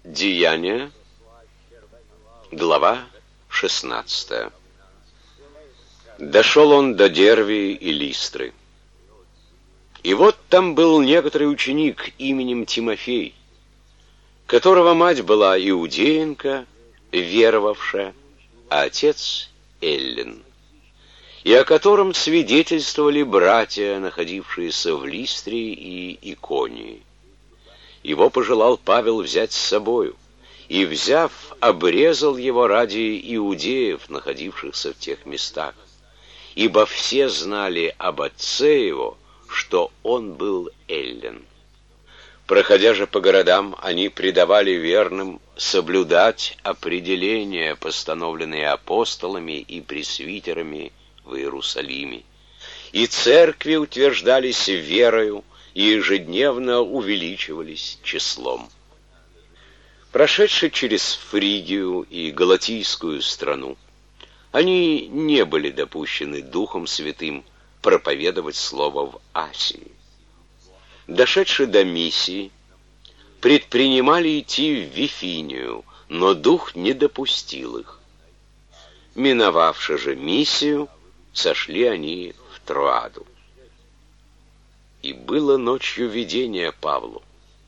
Деяния, глава 16. Дошел он до Дервии и Листры. И вот там был некоторый ученик именем Тимофей, которого мать была иудеенка, веровавшая, а отец эллин, и о котором свидетельствовали братья, находившиеся в Листре и Иконии. Его пожелал Павел взять с собою, и, взяв, обрезал его ради иудеев, находившихся в тех местах, ибо все знали об отце его, что он был эллин. Проходя же по городам, они предавали верным соблюдать определения, постановленные апостолами и пресвитерами в Иерусалиме, и церкви утверждались верою, и ежедневно увеличивались числом. Прошедшие через Фригию и Галатийскую страну, они не были допущены Духом Святым проповедовать слово в Асии. Дошедшие до Миссии, предпринимали идти в Вифинию, но Дух не допустил их. Миновавши же Миссию, сошли они в Троаду. И было ночью видение Павлу.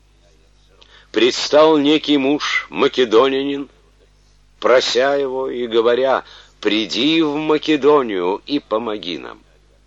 Предстал некий муж, македонянин, прося его и говоря: «Приди в Македонию и помоги нам».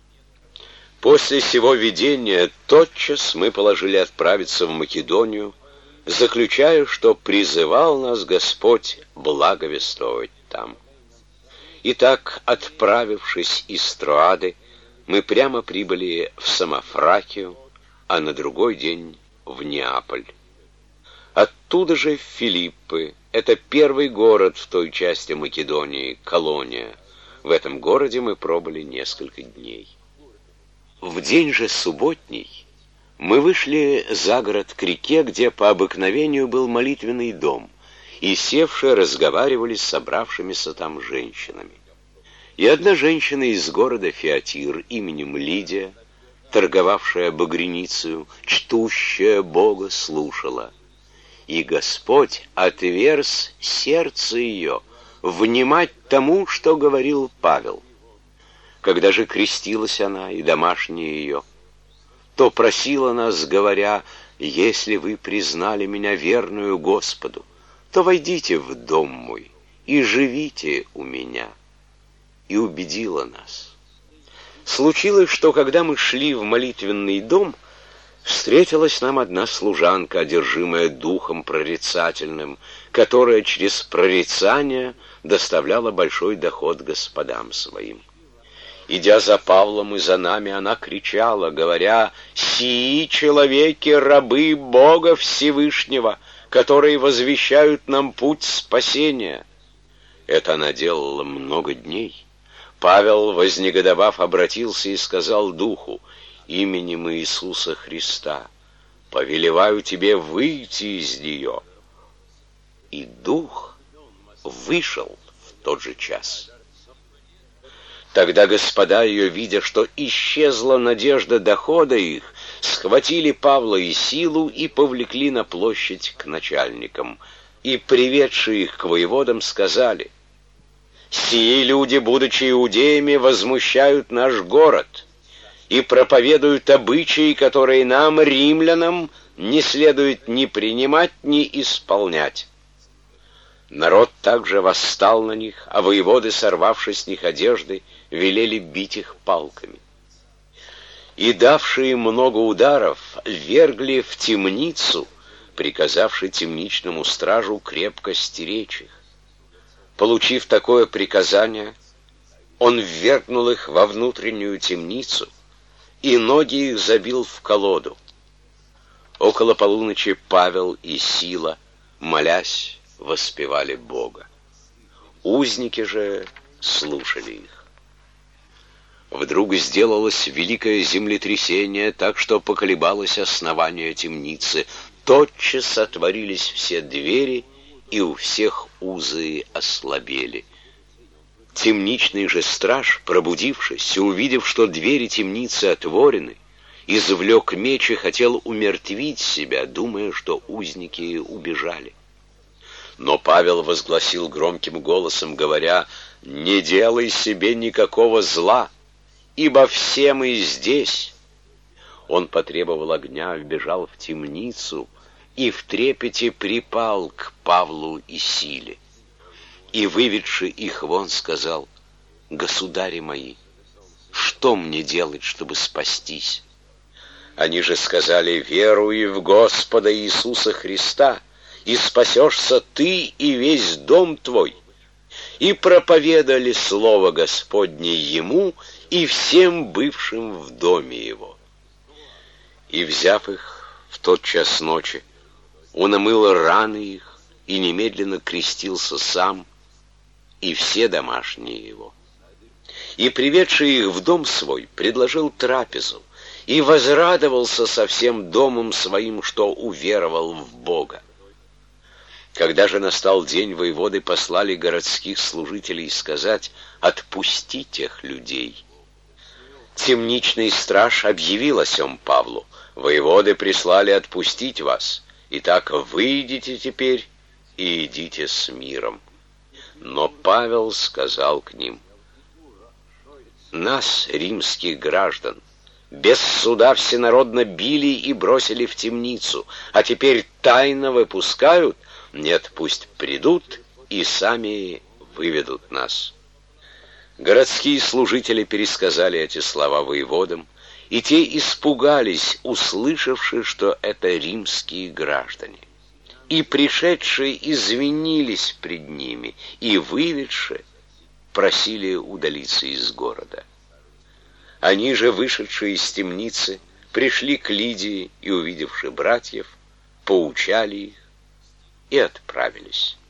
После сего видения тотчас мы положили отправиться в Македонию, заключая, что призывал нас Господь благовествовать там. Итак, отправившись из Троады, мы прямо прибыли в Самофракию, а на другой день в Неаполь. Оттуда же в Филиппы, это первый город в той части Македонии, колония. В этом городе мы пробыли несколько дней. В день же субботний мы вышли за город к реке, где по обыкновению был молитвенный дом, и севшие разговаривали с собравшимися там женщинами. И одна женщина из города Фиатир именем Лидия, торговавшая багряницею, чтущая Бога, слушала. И Господь отверз сердце ее внимать тому, что говорил Павел. Когда же крестилась она и домашние ее, то просила нас, говоря: «Если вы признали меня верную Господу, то войдите в дом мой и живите у меня». И убедила нас. Случилось, что когда мы шли в молитвенный дом, встретилась нам одна служанка, одержимая духом прорицательным, которая через прорицание доставляла большой доход господам своим. Идя за Павлом и за нами, она кричала, говоря: «Сии человеки, рабы Бога Всевышнего, которые возвещают нам путь спасения». Это она делала много дней. Павел, вознегодовав, обратился и сказал духу: «Именем Иисуса Христа повелеваю тебе выйти из нее». И дух вышел в тот же час. Тогда господа ее, видя, что исчезла надежда дохода их, схватили Павла и Силу и повлекли на площадь к начальникам, и, приведшие их к воеводам, сказали: «Сии люди, будучи иудеями, возмущают наш город и проповедуют обычаи, которые нам, римлянам, не следует ни принимать, ни исполнять». Народ также восстал на них, а воеводы, сорвавши с них одежды, велели бить их палками. И, давшие много ударов, ввергли в темницу, приказавши темничному стражу крепко стеречь их. Получив такое приказание, он ввергнул их во внутреннюю темницу, и ноги их забил в колоду. Около полуночи Павел и Сила, молясь, воспевали Бога. Узники же слушали их. Вдруг сделалось великое землетрясение, так что поколебалось основание темницы. Тотчас отворились все двери, и у всех узы ослабели. Темничный же страж, пробудившись и увидев, что двери темницы отворены, извлек меч и хотел умертвить себя, думая, что узники убежали. Но Павел возгласил громким голосом, говоря: «Не делай себе никакого зла, ибо все мы здесь». Он потребовал огня, вбежал в темницу и в трепете припал к Павлу и Силе. И, выведши их вон, сказал: «Государи мои, что мне делать, чтобы спастись?» Они же сказали: «Веруй в Господа Иисуса Христа, и спасешься ты и весь дом твой». И проповедали слово Господне ему и всем бывшим в доме его. И, взяв их в тот час ночи, он омыл раны их и немедленно крестился сам и все домашние его. И, приведший их в дом свой, предложил трапезу и возрадовался со всем домом своим, что уверовал в Бога. Когда же настал день, воеводы послали городских служителей сказать: «Отпусти тех людей». Темничный страж объявил о сем Павлу: «Воеводы прислали отпустить вас. Итак, выйдите теперь и идите с миром». Но Павел сказал к ним: «Нас, римских граждан, без суда всенародно били и бросили в темницу, а теперь тайно выпускают? Нет, пусть придут и сами выведут нас». Городские служители пересказали эти слова воеводам, и те испугались, услышавши, что это римские граждане. И пришедшие извинились пред ними, и выведши просили удалиться из города. Они же, вышедшие из темницы, пришли к Лидии и, увидевши братьев, поучали их и отправились.